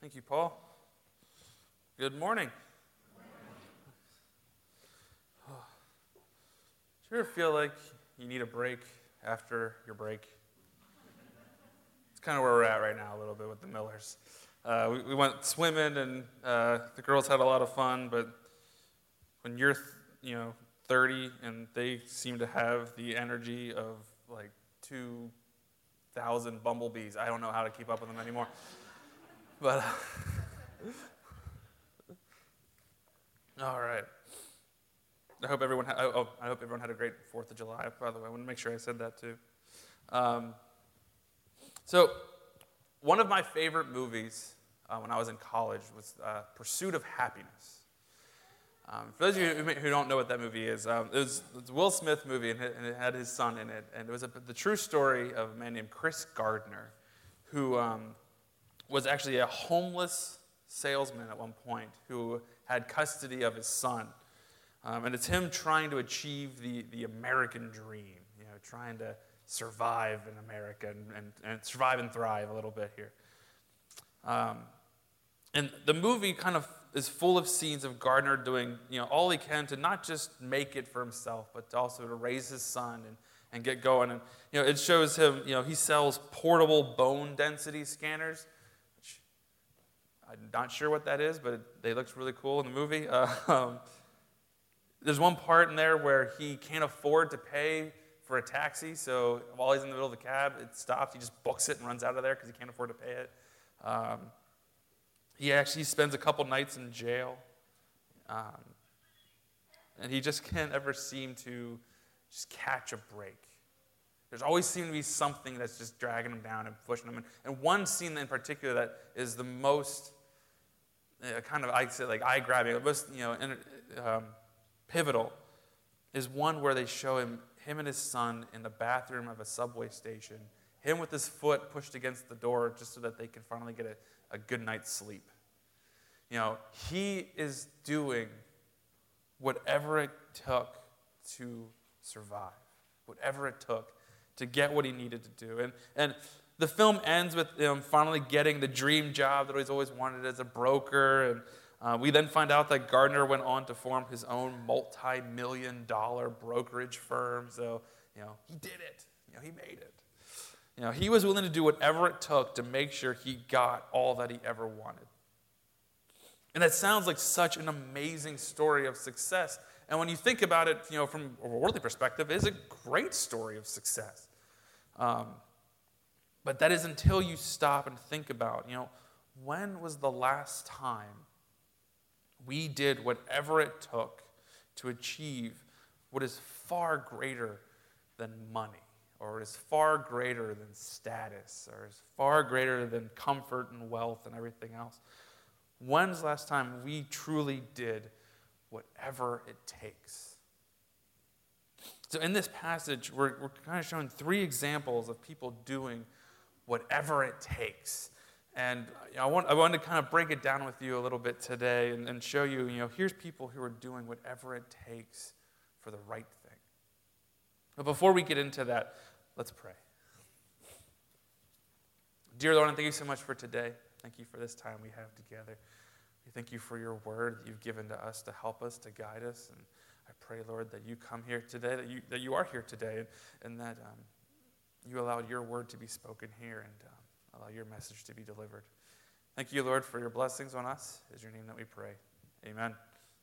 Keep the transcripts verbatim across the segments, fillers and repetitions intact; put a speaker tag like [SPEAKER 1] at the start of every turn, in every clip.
[SPEAKER 1] Thank you, Paul. Good morning. Oh. Do you ever feel like you need a break after your break? It's kind of where we're at right now a little bit with the Millers. Uh, we, we went swimming and uh, the girls had a lot of fun, but when you're, you know, thirty and they seem to have the energy of like two thousand bumblebees, I don't know how to keep up with them anymore. But, uh, all right. I hope everyone. Ha- oh, I hope everyone had a great Fourth of July. By the way, I want to make sure I said that too. Um, so, one of my favorite movies uh, when I was in college was uh, Pursuit of Happiness. Um, for those of you who, who don't know what that movie is, um, it, was, it was a Will Smith movie, and it, and it had his son in it, and it was a, the true story of a man named Chris Gardner, who. Um, was actually a homeless salesman at one point who had custody of his son. Um, and it's him trying to achieve the, the American dream, you know, trying to survive in America and, and, and survive and thrive a little bit here. Um, and the movie kind of is full of scenes of Gardner doing, you know, all he can to not just make it for himself, but to also to raise his son and, and get going. And, you know, it shows him, you know, he sells portable bone density scanners. I'm not sure what that is, but it, they looked really cool in the movie. Uh, um, there's one part in there where he can't afford to pay for a taxi, so while he's in the middle of the cab, it stops. He just books it and runs out of there because he can't afford to pay it. Um, he actually spends a couple nights in jail, um, and he just can't ever seem to just catch a break. There's always seemed to be something that's just dragging him down and pushing him. And, and one scene in particular that is the most uh, kind of, I'd say, like eye-grabbing, most, you know, um, pivotal, is one where they show him, him and his son in the bathroom of a subway station, him with his foot pushed against the door just so that they can finally get a, a good night's sleep. You know, he is doing whatever it took to survive, whatever it took to get what he needed to do. And and the film ends with him finally getting the dream job that he's always wanted as a broker. And uh, we then find out that Gardner went on to form his own multi-million dollar brokerage firm. So, you know, he did it. You know, he made it. You know, he was willing to do whatever it took to make sure he got all that he ever wanted. And that sounds like such an amazing story of success. And when you think about it, you know, from a worldly perspective, it is a great story of success. Um, but that is until you stop and think about, you know, when was the last time we did whatever it took to achieve what is far greater than money, or is far greater than status, or is far greater than comfort and wealth and everything else? When's the last time we truly did whatever it takes? So in this passage, we're, we're kind of showing three examples of people doing whatever it takes. And you know, I, want, I wanted to kind of break it down with you a little bit today and, and show you, you know, here's people who are doing whatever it takes for the right thing. But before we get into that, let's pray. Dear Lord, and thank you so much for today. Thank you for this time we have together. We thank you for your word that you've given to us to help us, to guide us. And I pray, Lord, that you come here today, that you that you are here today, and, and that um, you allowed your word to be spoken here and um, allow your message to be delivered. Thank you, Lord, for your blessings on us. Is your name that we pray. Amen.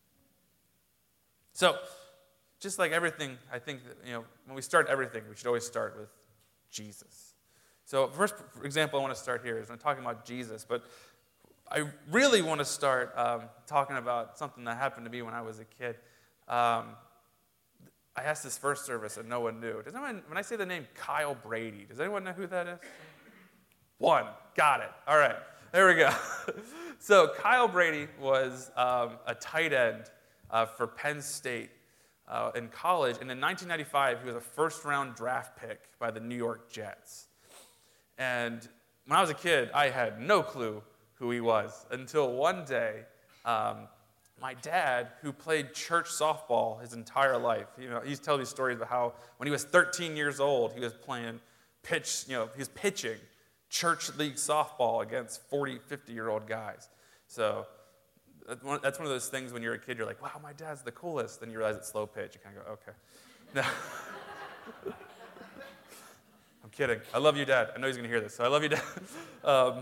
[SPEAKER 1] So, just like everything, I think that, you know, when we start everything, we should always start with Jesus. So, first example I want to start here is when I'm talking about Jesus, but I really want to start um, talking about something that happened to me when I was a kid. Um, I asked this first service and no one knew. Does anyone, when I say the name Kyle Brady, does anyone know who that is? One. Got it. All right. There we go. So Kyle Brady was um, a tight end uh, for Penn State uh, in college. And in nineteen ninety-five, he was a first-round draft pick by the New York Jets. And when I was a kid, I had no clue who he was until one day, um, my dad, who played church softball his entire life, you know, he's telling these stories about how when he was thirteen years old, he was playing pitch, you know, he was pitching church league softball against forty, fifty-year-old guys. So that's one, that's one of those things when you're a kid, you're like, wow, my dad's the coolest. Then you realize it's slow pitch. You kind of go, okay. No. I'm kidding. I love you, Dad. I know he's going to hear this, so I love you, Dad. Um,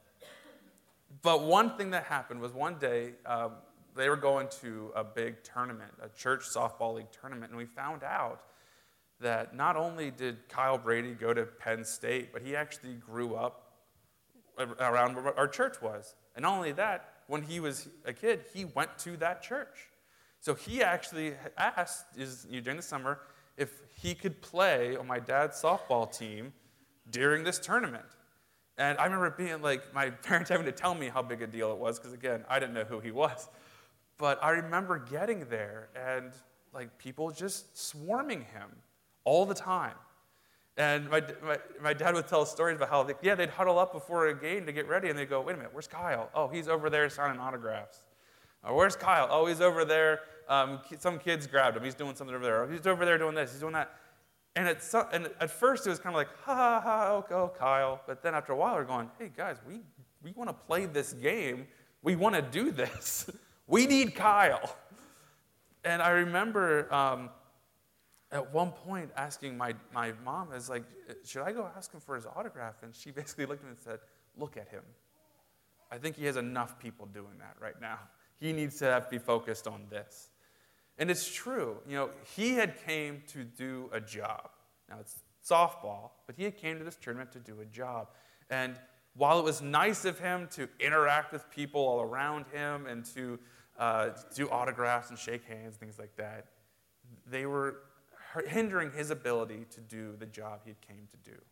[SPEAKER 1] but one thing that happened was one day um, they were going to a big tournament, a church softball league tournament, and we found out that not only did Kyle Brady go to Penn State, but he actually grew up around where our church was. And not only that, when he was a kid, he went to that church. So he actually asked is, you know, during the summer if he could play on my dad's softball team during this tournament. And I remember it being like my parents having to tell me how big a deal it was because, again, I didn't know who he was. But I remember getting there and like people just swarming him all the time. And my, my, my dad would tell stories about how, they, yeah, they'd huddle up before a game to get ready, and they'd go, wait a minute, where's Kyle? Oh, he's over there signing autographs. Or where's Kyle? Oh, he's over there. Um, some kids grabbed him. He's doing something over there. Or he's over there doing this. He's doing that. And at, some, and at first, it was kind of like, ha, ha, ha, oh, oh, Kyle. But then after a while, they're going, hey, guys, we, we want to play this game. We want to do this. We need Kyle. And I remember um, at one point asking my, my mom, is like, should I go ask him for his autograph? And she basically looked at me and said, look at him. I think he has enough people doing that right now. He needs to have, be focused on this. And it's true. You know, he had came to do a job. Now, it's softball, but he had came to this tournament to do a job. And while it was nice of him to interact with people all around him and to uh, do autographs and shake hands, things like that, they were hindering his ability to do the job he came to do.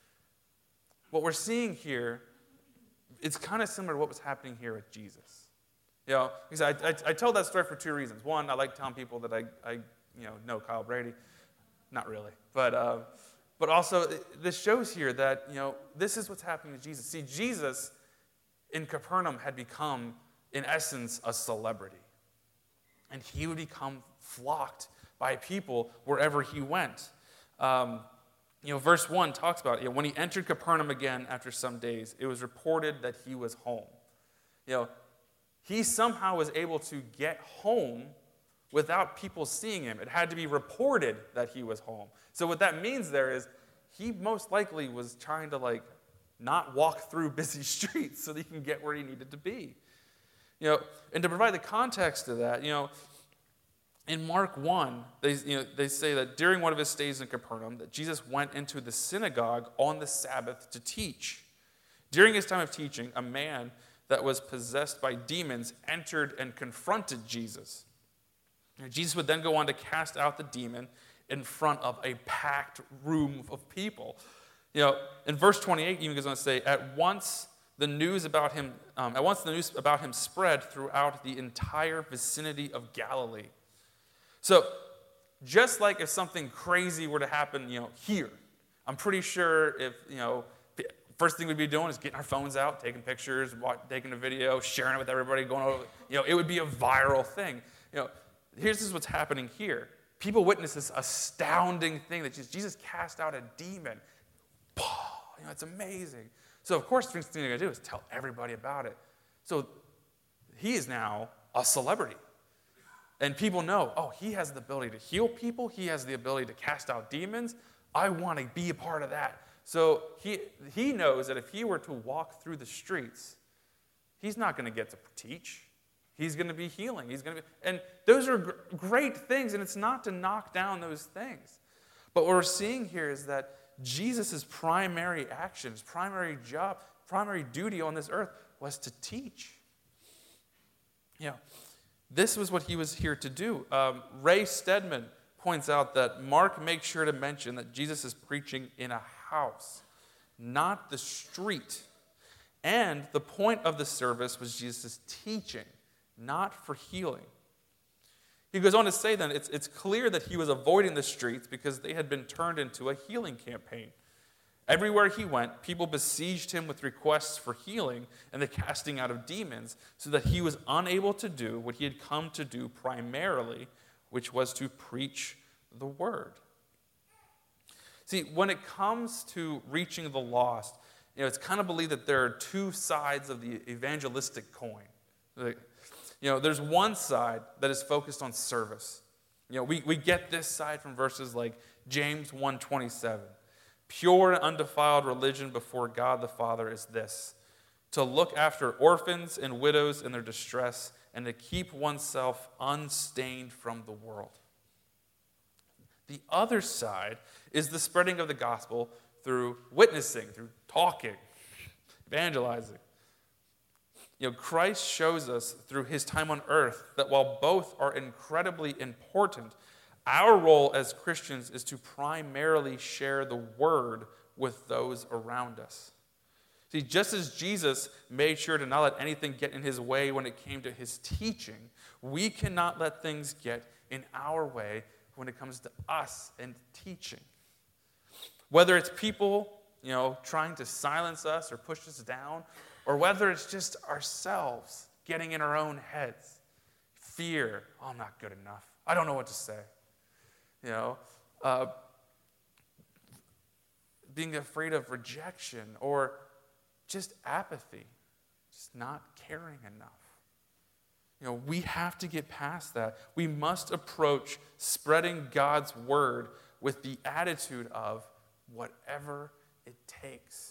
[SPEAKER 1] What we're seeing here, it's kind of similar to what was happening here with Jesus. You know, because I, I, I tell that story for two reasons. One, I like telling people that I, I you know, know Kyle Brady. Not really. But, uh, but also, this shows here that, you know, this is what's happening to Jesus. See, Jesus in Capernaum had become, in essence, a celebrity. And he would become flocked by people wherever he went. Um, you know, verse one talks about, you know, when he entered Capernaum again after some days, it was reported that he was home. You know, he somehow was able to get home without people seeing him. It had to be reported that he was home. So what that means there is he most likely was trying to, like, not walk through busy streets so that he can get where he needed to be. You know, and to provide the context to that, you know, in Mark one, they, you know, they say that during one of his stays in Capernaum, that Jesus went into the synagogue on the Sabbath to teach. During his time of teaching, a man that was possessed by demons entered and confronted Jesus. And Jesus would then go on to cast out the demon in front of a packed room of people. You know, in verse twenty-eight, even goes on to say, at once the news about him, um, at once the news about him spread throughout the entire vicinity of Galilee. So, just like if something crazy were to happen, you know, here, I'm pretty sure if, you know, first thing we'd be doing is getting our phones out, taking pictures, taking a video, sharing it with everybody, going over, you know, it would be a viral thing. You know, here's what's happening here. People witness this astounding thing that Jesus cast out a demon. You know, it's amazing. So, of course, the first thing they're going to do is tell everybody about it. So, he is now a celebrity. And people know, oh, he has the ability to heal people. He has the ability to cast out demons. I want to be a part of that. So he, he knows that if he were to walk through the streets, he's not going to get to teach. He's going to be healing. He's going to be, and those are gr- great things, and it's not to knock down those things. But what we're seeing here is that Jesus' primary action, his primary job, primary duty on this earth was to teach. You know, this was what he was here to do. Um, Ray Stedman points out that Mark makes sure to mention that Jesus is preaching in a house, not the street. And the point of the service was Jesus' teaching, not for healing. He goes on to say then, it's, it's clear that he was avoiding the streets because they had been turned into a healing campaign. Everywhere he went, people besieged him with requests for healing and the casting out of demons so that he was unable to do what he had come to do primarily, which was to preach the word. See, when it comes to reaching the lost, you know, it's kind of believed that there are two sides of the evangelistic coin. Like, you know, there's one side that is focused on service. You know, we, we get this side from verses like James one twenty-seven. Pure and undefiled religion before God the Father is this, to look after orphans and widows in their distress and to keep oneself unstained from the world. The other side is the spreading of the gospel through witnessing, through talking, evangelizing. You know, Christ shows us through his time on earth that while both are incredibly important, our role as Christians is to primarily share the word with those around us. See, just as Jesus made sure to not let anything get in his way when it came to his teaching, we cannot let things get in our way when it comes to us and teaching. Whether it's people, you know, trying to silence us or push us down, or whether it's just ourselves getting in our own heads. Fear, oh, I'm not good enough. I don't know what to say. You know, uh, being afraid of rejection or just apathy, just not caring enough. You know, we have to get past that. We must approach spreading God's word with the attitude of whatever it takes.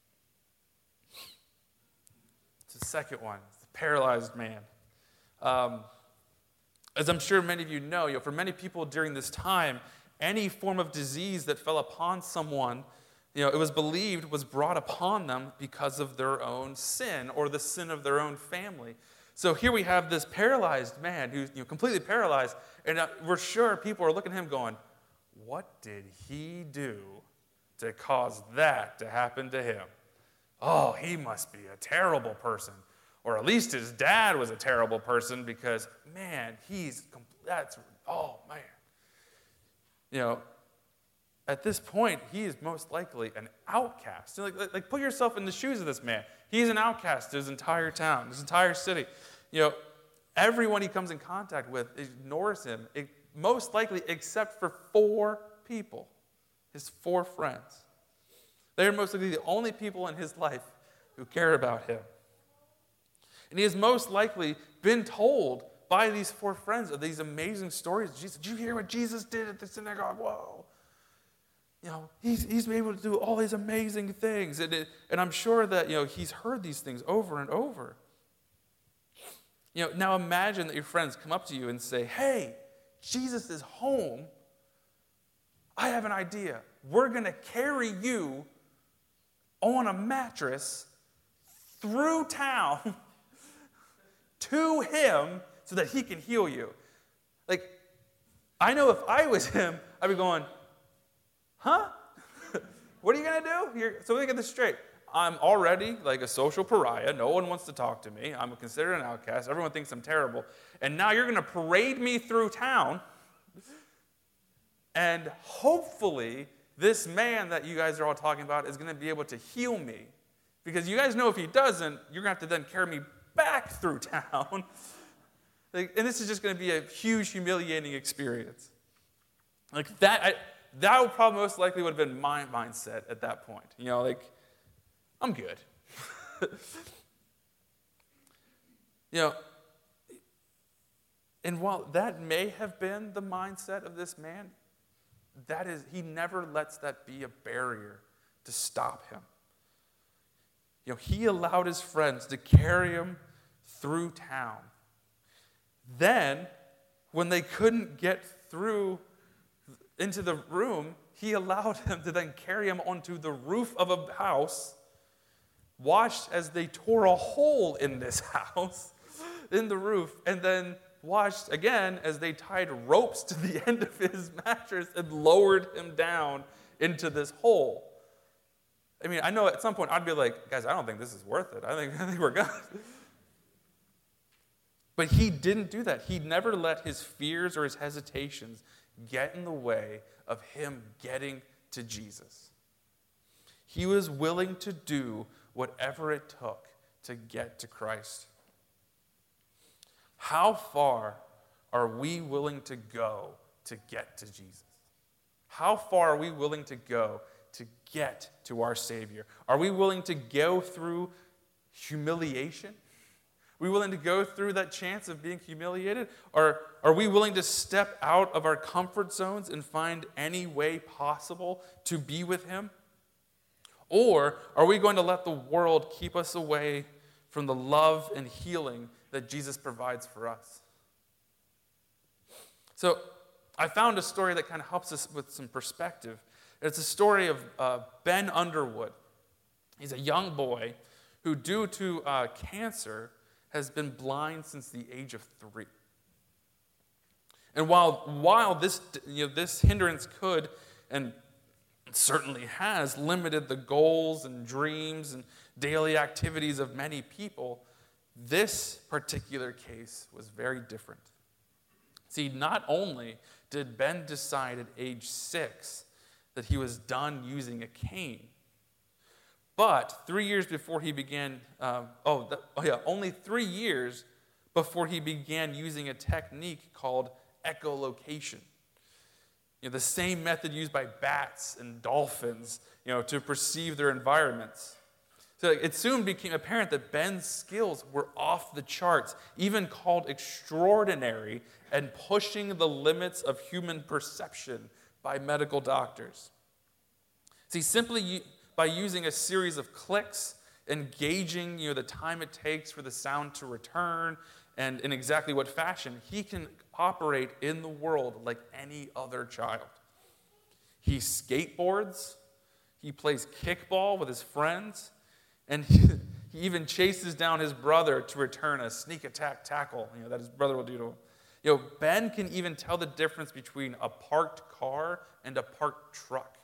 [SPEAKER 1] It's the second one, the paralyzed man. Um, As I'm sure many of you know, you know, for many people during this time, any form of disease that fell upon someone, you know, it was believed was brought upon them because of their own sin or the sin of their own family. So here we have this paralyzed man who's, you know, completely paralyzed, and uh, we're sure people are looking at him going, what did he do to cause that to happen to him? Oh, he must be a terrible person. Or at least his dad was a terrible person because, man, he's, that's, oh, man. You know, at this point, he is most likely an outcast. Like, like, like, put yourself in the shoes of this man. He's an outcast to his entire town, his entire city. You know, everyone he comes in contact with ignores him, most likely except for four people, his four friends. They are most likely the only people in his life who care about him. And he has most likely been told by these four friends of these amazing stories. Jesus, did you hear what Jesus did at the synagogue? Whoa. You know, he's, he's been able to do all these amazing things. And, it, and I'm sure that, you know, he's heard these things over and over. You know, now imagine that your friends come up to you and say, hey, Jesus is home. I have an idea. We're going to carry you on a mattress through town to him so that he can heal you. Like, I know if I was him, I'd be going, huh? What are you going to do? You're, so let me get this straight. I'm already like a social pariah. No one wants to talk to me. I'm considered an outcast. Everyone thinks I'm terrible. And now you're going to parade me through town. And hopefully, this man that you guys are all talking about is going to be able to heal me. Because you guys know if he doesn't, you're going to have to then carry me back through town. Like, and this is just going to be a huge, humiliating experience. Like that, I, that would probably most likely would have been my mindset at that point. You know, like, I'm good. You know, and while that may have been the mindset of this man, that is, he never lets that be a barrier to stop him. You know, he allowed his friends to carry him through town. Then, when they couldn't get through into the room, he allowed them to then carry him onto the roof of a house, watched as they tore a hole in this house, in the roof, and then watched again as they tied ropes to the end of his mattress and lowered him down into this hole. I mean, I know at some point I'd be like, guys, I don't think this is worth it. I think, I think we're good. But he didn't do that. He never let his fears or his hesitations get in the way of him getting to Jesus. He was willing to do whatever it took to get to Christ. How far are we willing to go to get to Jesus? How far are we willing to go to get to our Savior? Are we willing to go through humiliation? Are we willing to go through that chance of being humiliated? Or are we willing to step out of our comfort zones and find any way possible to be with him? Or are we going to let the world keep us away from the love and healing that Jesus provides for us? So I found a story that kind of helps us with some perspective. It's a story of uh, Ben Underwood. He's a young boy who, due to uh, cancer, has been blind since the age of three. And while, while this, you know, this hindrance could, and certainly has, limited the goals and dreams and daily activities of many people, this particular case was very different. See, not only did Ben decide at age six that he was done using a cane, but three years before he began, uh, oh, the, oh yeah, only three years before he began using a technique called echolocation. You know, the same method used by bats and dolphins, you know, to perceive their environments. So it soon became apparent that Ben's skills were off the charts, even called extraordinary, and pushing the limits of human perception by medical doctors. See, simply by using a series of clicks, engaging, you know, the time it takes for the sound to return, and in exactly what fashion, he can operate in the world like any other child. He skateboards, he plays kickball with his friends, and he, he even chases down his brother to return a sneak attack tackle, you know, that his brother will do to him. You know, Ben can even tell the difference between a parked car and a parked truck.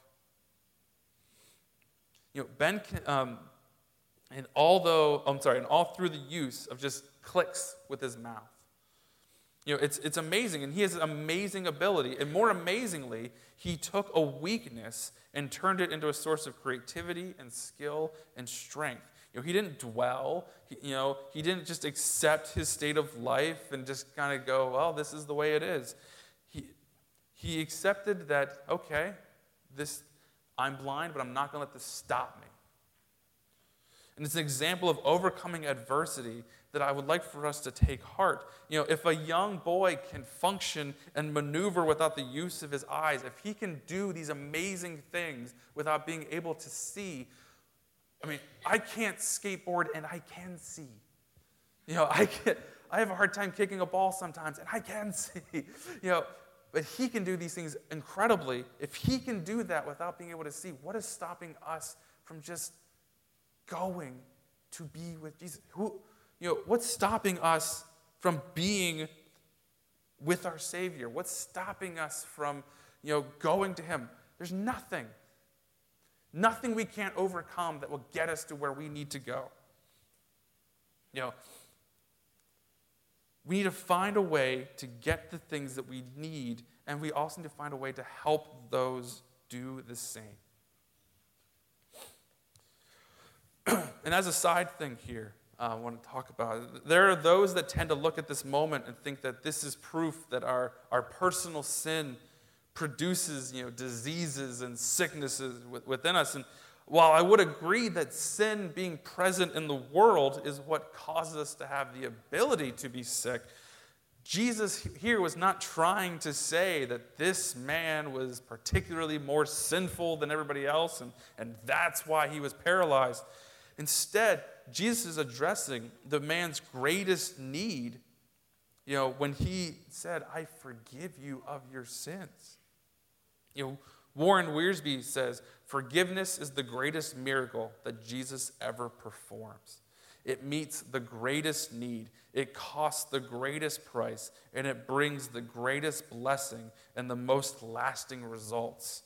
[SPEAKER 1] You know, Ben can, um, and although, I'm sorry, and all through the use of just clicks with his mouth. You know, it's it's amazing, and he has an amazing ability. And more amazingly, he took a weakness and turned it into a source of creativity and skill and strength. You know, he didn't dwell. He, you know, he didn't just accept his state of life and just kind of go, well, this is the way it is. He he accepted that, okay, this I'm blind, but I'm not going to let this stop me. And it's an example of overcoming adversity that I would like for us to take heart. You know, if a young boy can function and maneuver without the use of his eyes, if he can do these amazing things without being able to see, I mean, I can't skateboard and I can see. You know, I can, I have a hard time kicking a ball sometimes and I can see. You know, but he can do these things incredibly. If he can do that without being able to see, what is stopping us from just going to be with Jesus? Who, you know, what's stopping us from being with our Savior? What's stopping us from, you know, going to him? There's nothing. Nothing we can't overcome that will get us to where we need to go. You know, we need to find a way to get the things that we need, and we also need to find a way to help those do the same. And as a side thing here, uh, I want to talk about, there are those that tend to look at this moment and think that this is proof that our, our personal sin produces, you know, diseases and sicknesses within us. And while I would agree that sin being present in the world is what causes us to have the ability to be sick, Jesus here was not trying to say that this man was particularly more sinful than everybody else, and, and that's why he was paralyzed. Instead, Jesus is addressing the man's greatest need, you know, when he said, I forgive you of your sins. You know, Warren Wiersbe says, forgiveness is the greatest miracle that Jesus ever performs. It meets the greatest need, it costs the greatest price, and it brings the greatest blessing and the most lasting results.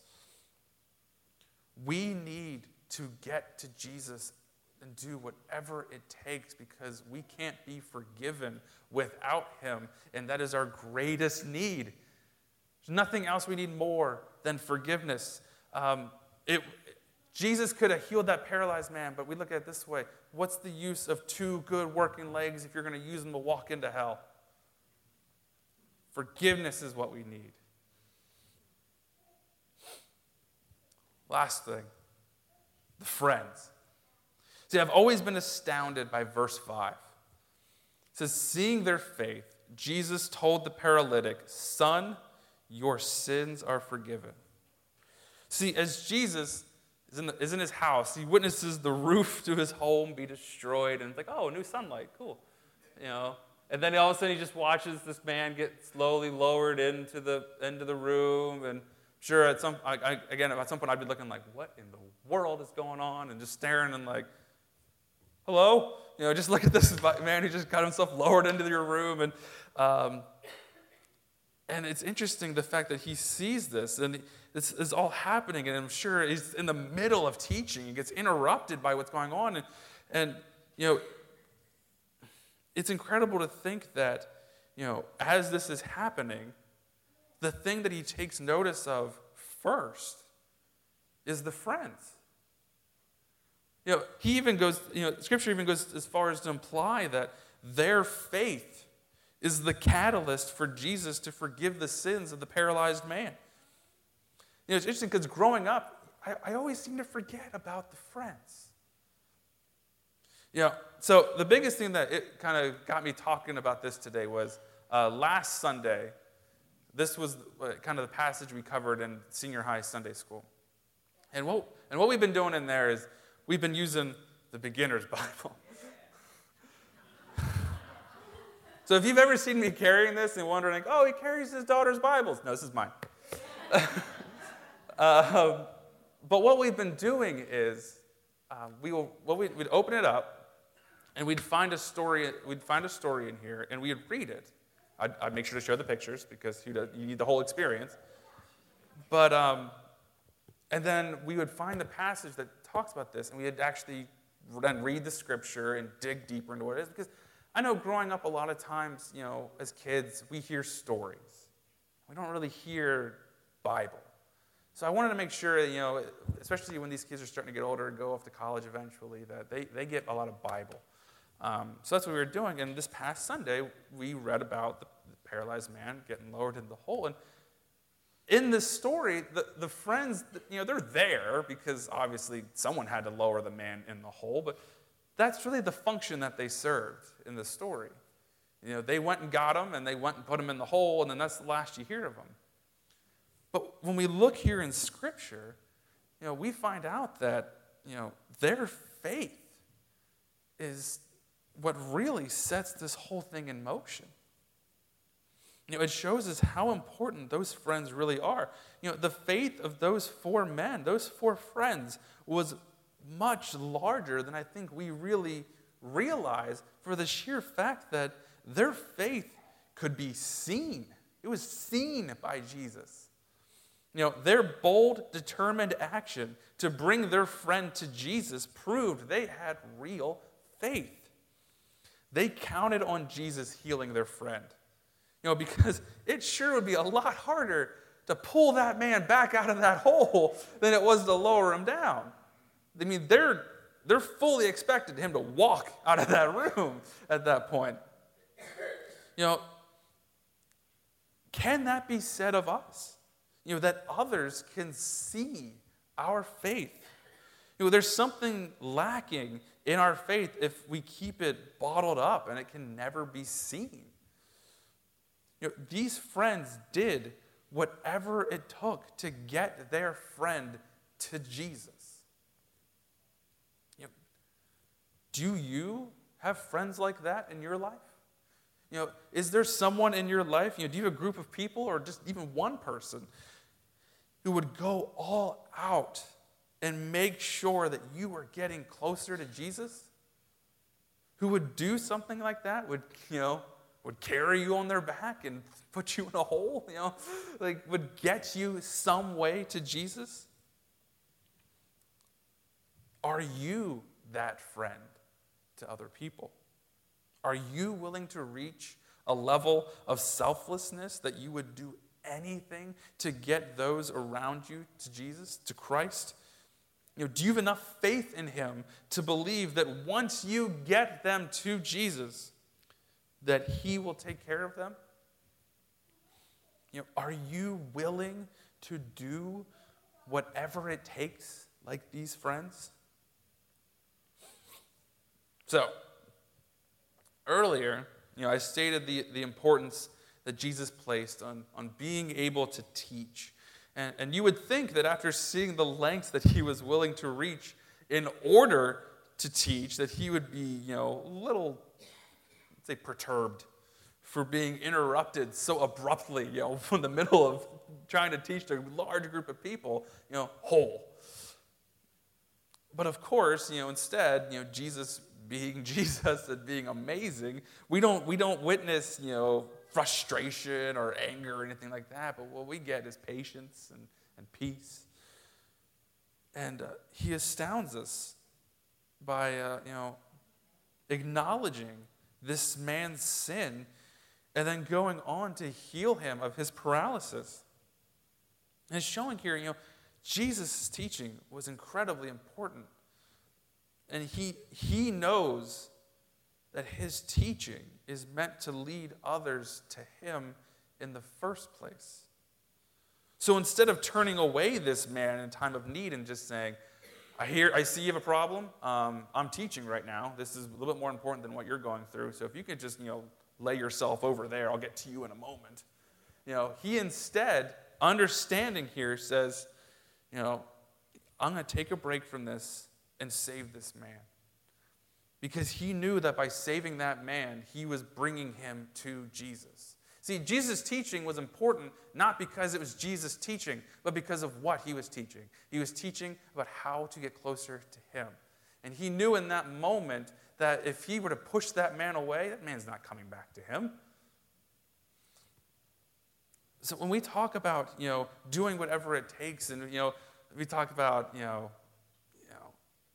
[SPEAKER 1] We need to get to Jesus and do whatever it takes, because we can't be forgiven without him, and that is our greatest need. There's nothing else we need more than forgiveness. Um, it, Jesus could have healed that paralyzed man, but we look at it this way. What's the use of two good working legs if you're going to use them to walk into hell? Forgiveness is what we need. Last thing. the friends. See, I've always been astounded by verse five. It says, seeing their faith, Jesus told the paralytic, son, your sins are forgiven. See, as Jesus is in, the, is in his house, he witnesses the roof to his home be destroyed, and it's like, oh, new sunlight, cool. You know, and then all of a sudden he just watches this man get slowly lowered into the into the room, and sure, at some I, I, again at some point I'd be looking like, what in the world is going on, and just staring and like, hello, you know, just look at this man who just got himself lowered into your room, and um, and it's interesting the fact that he sees this, and this is all happening, and I'm sure he's in the middle of teaching. He gets interrupted by what's going on, and and you know. It's incredible to think that, you know, as this is happening, the thing that he takes notice of first is the friends. You know, he even goes, you know, Scripture even goes as far as to imply that their faith is the catalyst for Jesus to forgive the sins of the paralyzed man. You know, it's interesting because growing up, I, I always seem to forget about the friends. You know, so the biggest thing that it kind of got me talking about this today was uh, last Sunday, this was kind of the passage we covered in senior high Sunday school. And what, and what we've been doing in there is we've been using the beginner's Bible. So if you've ever seen me carrying this and wondering, oh, he carries his daughter's Bibles. No, this is mine. uh, but what we've been doing is um, we will, well, we'd, we'd open it up, and we'd find a story. We'd find a story in here, and we'd read it. I'd, I'd make sure to show the pictures because you, you need the whole experience. But um, and then we would find the passage that talks about this, and we would actually then read the scripture and dig deeper into what it is. Because I know growing up, a lot of times, you know, as kids, we hear stories. We don't really hear Bible. So I wanted to make sure, you know, especially when these kids are starting to get older and go off to college eventually, that they, they get a lot of Bible. Um, so that's what we were doing. And this past Sunday, we read about the, the paralyzed man getting lowered into the hole. And in this story, the, the friends, you know, they're there because obviously someone had to lower the man in the hole. But that's really the function that they served in the story. You know, they went and got him, and they went and put him in the hole, and then that's the last you hear of him. But when we look here in Scripture, you know, we find out that, you know, their faith is what really sets this whole thing in motion. You know, it shows us how important those friends really are. You know, the faith of those four men, those four friends, was much larger than I think we really realize, for the sheer fact that their faith could be seen. It was seen by Jesus. You know, their bold, determined action to bring their friend to Jesus proved they had real faith. They counted on Jesus healing their friend. You know, because it sure would be a lot harder to pull that man back out of that hole than it was to lower him down. I mean, they're, they're fully expected him to walk out of that room at that point. You know, can that be said of us? You know, that others can see our faith. You know, there's something lacking in our faith if we keep it bottled up and it can never be seen. You know, these friends did whatever it took to get their friend to Jesus. You know, do you have friends like that in your life? You know, is there someone in your life, you know, do you have a group of people or just even one person who would go all out and make sure that you were getting closer to Jesus? Who would do something like that? Would, you know, would carry you on their back and put you in a hole, you know, like would get you some way to Jesus? Are you that friend to other people? Are you willing to reach a level of selflessness that you would do anything to get those around you to Jesus, to Christ? You know, do you have enough faith in him to believe that once you get them to Jesus, that he will take care of them? You know, are you willing to do whatever it takes like these friends? So, earlier, you know, I stated the, the importance that Jesus placed on, on being able to teach. And, and you would think that after seeing the lengths that he was willing to reach in order to teach, that he would be, you know, a little, let's say, perturbed for being interrupted so abruptly, you know, from the middle of trying to teach to a large group of people, you know, whole. But of course, you know, instead, you know, Jesus being Jesus and being amazing, we don't we don't witness, you know, frustration or anger or anything like that, but what we get is patience and, and peace. And uh, he astounds us by, uh, you know, acknowledging this man's sin and then going on to heal him of his paralysis. And showing here, you know, Jesus' teaching was incredibly important. And he, he knows that his teaching is meant to lead others to him in the first place. So instead of turning away this man in time of need and just saying, I hear, I see you have a problem. Um, I'm teaching right now. This is a little bit more important than what you're going through. So if you could just, you know, lay yourself over there, I'll get to you in a moment. You know, he instead, understanding here, says, you know, I'm going to take a break from this and save this man. Because he knew that by saving that man, he was bringing him to Jesus. See, Jesus' teaching was important not because it was Jesus' teaching, but because of what he was teaching. He was teaching about how to get closer to him. And he knew in that moment that if he were to push that man away, that man's not coming back to him. So when we talk about, you know, doing whatever it takes, and, you know, we talk about, you know, you know,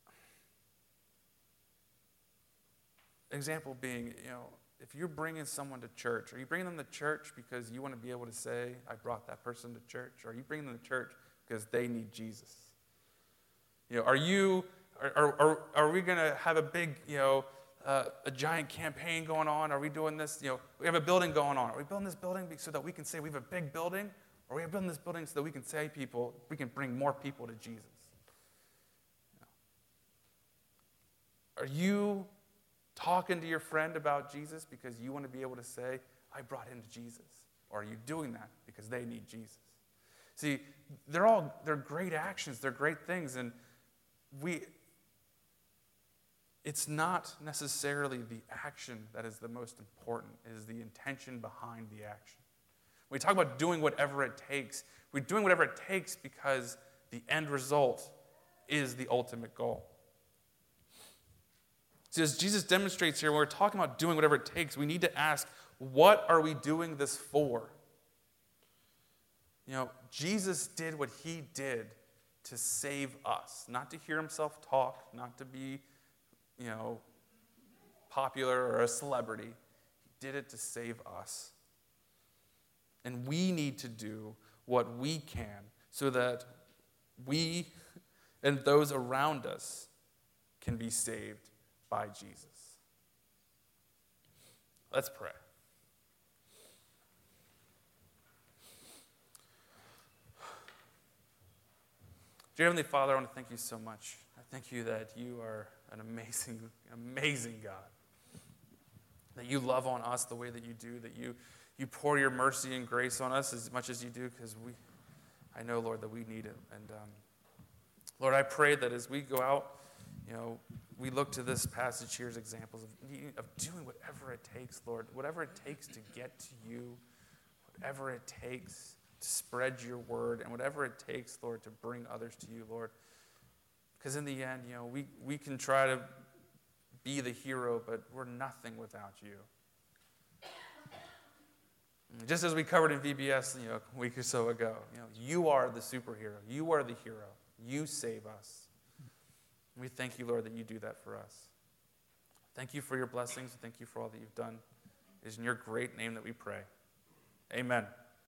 [SPEAKER 1] example being, you know, if you're bringing someone to church, are you bringing them to church because you want to be able to say, I brought that person to church? Or are you bringing them to church because they need Jesus? You know, are you, are, are, are we going to have a big, you know, uh, a giant campaign going on? Are we doing this, you know, we have a building going on. Are we building this building so that we can say we have a big building? Or are we building this building so that we can say people, we can bring more people to Jesus? You know, are you talking to your friend about Jesus because you want to be able to say, I brought him to Jesus? Or are you doing that because they need Jesus? See, they're all, they're great actions, they're great things, and we, it's not necessarily the action that is the most important, it is the intention behind the action. When we talk about doing whatever it takes, we're doing whatever it takes because the end result is the ultimate goal. See, as Jesus demonstrates here, when we're talking about doing whatever it takes, we need to ask, what are we doing this for? You know, Jesus did what he did to save us, not to hear himself talk, not to be, you know, popular or a celebrity. He did it to save us. And we need to do what we can so that we and those around us can be saved by Jesus. Let's pray. Dear Heavenly Father, I want to thank you so much. I thank you that you are an amazing, amazing God. That you love on us the way that you do, that you, you pour your mercy and grace on us as much as you do, because we, I know, Lord, that we need it. And um, Lord, I pray that as we go out, you know, we look to this passage here as examples of, of doing whatever it takes, Lord, whatever it takes to get to you, whatever it takes to spread your word, and whatever it takes, Lord, to bring others to you, Lord. Because in the end, you know, we, we can try to be the hero, but we're nothing without you. Just as we covered in V B S, you know, a week or so ago, you know, you are the superhero. You are the hero. You save us. We thank you, Lord, that you do that for us. Thank you for your blessings. Thank you for all that you've done. It is in your great name that we pray. Amen.